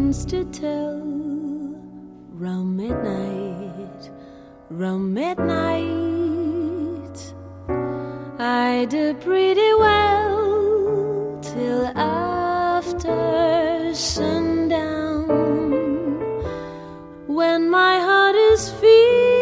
begins to tell. Round midnight, I did pretty well till after sundown, when my heart is filled